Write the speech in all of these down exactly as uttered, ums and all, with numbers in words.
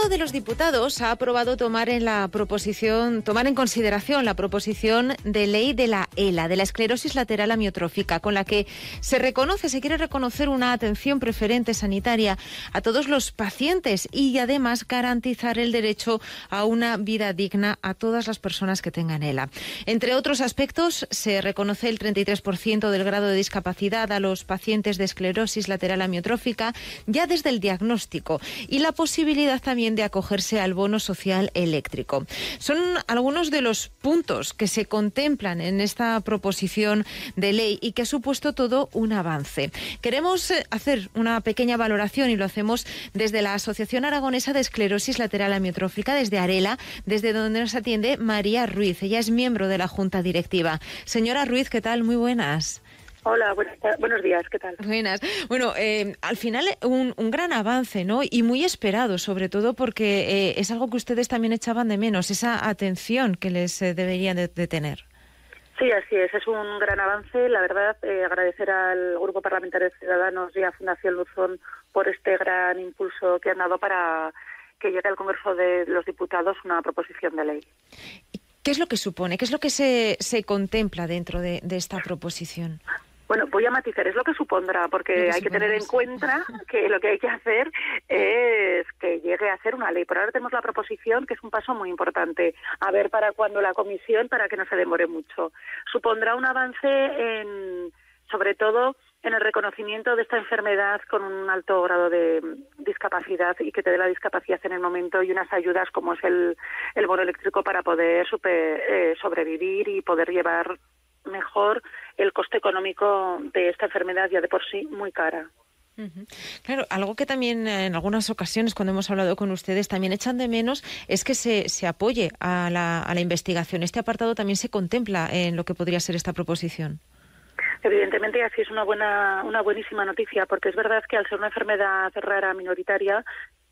Congreso de los Diputados ha aprobado tomar en la proposición, tomar en consideración la proposición de ley de la ELA, de la esclerosis lateral amiotrófica, con la que se reconoce, se quiere reconocer una atención preferente sanitaria a todos los pacientes y además garantizar el derecho a una vida digna a todas las personas que tengan ELA. Entre otros aspectos, se reconoce el treinta y tres por ciento del grado de discapacidad a los pacientes de esclerosis lateral amiotrófica ya desde el diagnóstico y la posibilidad también de acogerse al bono social eléctrico. Son algunos de los puntos que se contemplan en esta proposición de ley y que ha supuesto todo un avance. Queremos hacer una pequeña valoración y lo hacemos desde la Asociación Aragonesa de Esclerosis Lateral Amiotrófica, desde ARELA, desde donde nos atiende María Ruiz. Ella es miembro de la Junta Directiva. Señora Ruiz, ¿qué tal? Muy buenas. Hola, buenas, buenos días, ¿qué tal? Buenas. Bueno, eh, al final un, un gran avance, ¿no? Y muy esperado, sobre todo porque eh, es algo que ustedes también echaban de menos, esa atención que les eh, deberían de, de tener. Sí, así es, es un gran avance. La verdad, eh, agradecer al Grupo Parlamentario de Ciudadanos y a Fundación Luzón por este gran impulso que han dado para que llegue al Congreso de los Diputados una proposición de ley. ¿Qué es lo que supone? ¿Qué es lo que se, se contempla dentro de, de esta proposición? Bueno, voy a matizar, es lo que supondrá, porque que hay que tener en cuenta que lo que hay que hacer es que llegue a ser una ley. Por ahora tenemos la proposición, que es un paso muy importante. A ver para cuándo la comisión, para que no se demore mucho. Supondrá un avance en, sobre todo, en el reconocimiento de esta enfermedad con un alto grado de discapacidad y que te dé la discapacidad en el momento y unas ayudas como es el, el bono eléctrico para poder super, eh, sobrevivir y poder llevar mejor el coste económico de esta enfermedad ya de por sí muy cara. Uh-huh. Claro, algo que también en algunas ocasiones cuando hemos hablado con ustedes también echan de menos es que se, se apoye a la, a la investigación. Este apartado también se contempla en lo que podría ser esta proposición. Evidentemente, así es una buena, una buenísima noticia, porque es verdad que al ser una enfermedad rara minoritaria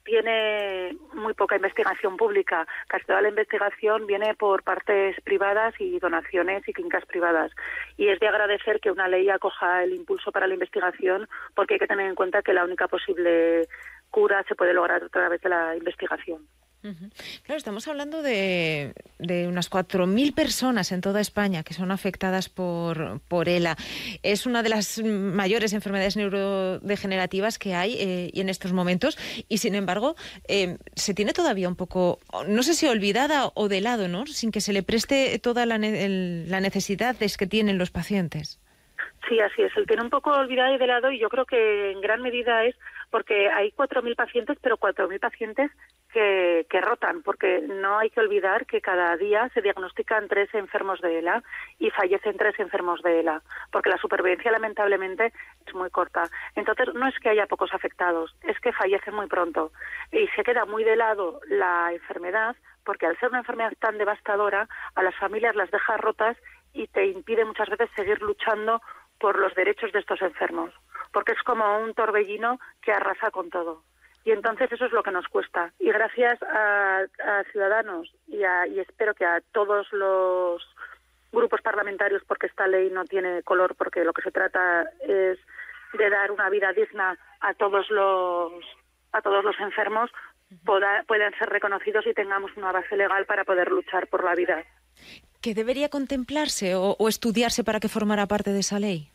tiene muy poca investigación pública. Casi toda la investigación viene por partes privadas y donaciones y clínicas privadas. Y es de agradecer que una ley acoja el impulso para la investigación, porque hay que tener en cuenta que la única posible cura se puede lograr a través de la investigación. Uh-huh. Claro, estamos hablando de, de unas cuatro mil personas en toda España que son afectadas por, por ELA. Es una de las mayores enfermedades neurodegenerativas que hay eh, y en estos momentos y, sin embargo, eh, se tiene todavía un poco, no sé si olvidada o de lado, ¿no? Sin que se le preste toda la, ne- el, la necesidad que tienen los pacientes. Sí, así es. El tiene un poco olvidado y de lado y yo creo que en gran medida es porque hay cuatro mil pacientes, pero cuatro mil pacientes que, que rotan, porque no hay que olvidar que cada día se diagnostican tres enfermos de ELA y fallecen tres enfermos de ELA, porque la supervivencia lamentablemente es muy corta. Entonces no es que haya pocos afectados, es que fallecen muy pronto y se queda muy de lado la enfermedad, porque al ser una enfermedad tan devastadora, a las familias las deja rotas y te impide muchas veces seguir luchando por los derechos de estos enfermos, porque es como un torbellino que arrasa con todo. Y entonces eso es lo que nos cuesta. Y gracias a, a Ciudadanos y, a, y espero que a todos los grupos parlamentarios, porque esta ley no tiene color, porque lo que se trata es de dar una vida digna a todos los, a todos los enfermos, poda, puedan ser reconocidos y tengamos una base legal para poder luchar por la vida. ¿Qué debería contemplarse o, o estudiarse para que formara parte de esa ley?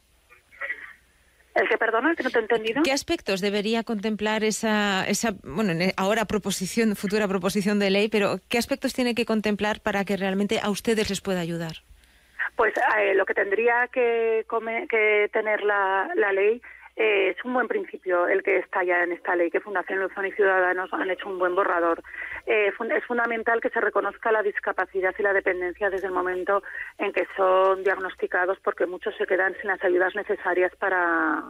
¿El que, perdona, que no te he entendido? ¿Qué aspectos debería contemplar esa, esa, bueno, ahora proposición, futura proposición de ley, pero qué aspectos tiene que contemplar para que realmente a ustedes les pueda ayudar? Pues eh, lo que tendría que, come, que tener la, la ley eh, es un buen principio el que está ya en esta ley, que Fundación Luzón y Ciudadanos han hecho un buen borrador. Eh, fun- es fundamental que se reconozca la discapacidad y la dependencia desde el momento en que son diagnosticados, porque muchos se quedan sin las ayudas necesarias para...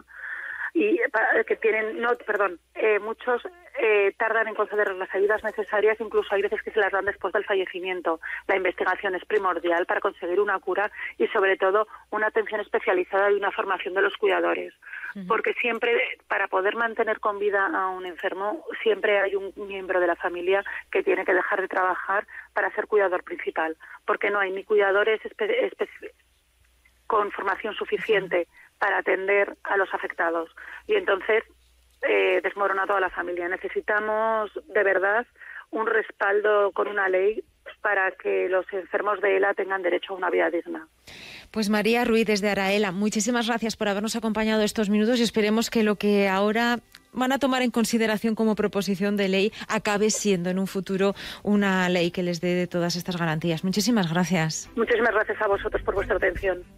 y para, que tienen, no, perdón, eh, muchos eh, tardan en conceder las ayudas necesarias, incluso hay veces que se las dan después del fallecimiento. La investigación es primordial para conseguir una cura y sobre todo una atención especializada y una formación de los cuidadores, uh-huh. porque siempre, para poder mantener con vida a un enfermo, siempre hay un miembro de la familia que tiene que dejar de trabajar para ser cuidador principal, porque no hay ni cuidadores espe- espe- con formación suficiente uh-huh. para atender a los afectados. Y entonces eh, desmorona toda la familia. Necesitamos, de verdad, un respaldo con una ley para que los enfermos de ELA tengan derecho a una vida digna. Pues María Ruiz, desde Araela, muchísimas gracias por habernos acompañado estos minutos y esperemos que lo que ahora van a tomar en consideración como proposición de ley acabe siendo en un futuro una ley que les dé todas estas garantías. Muchísimas gracias. Muchísimas gracias a vosotros por vuestra atención.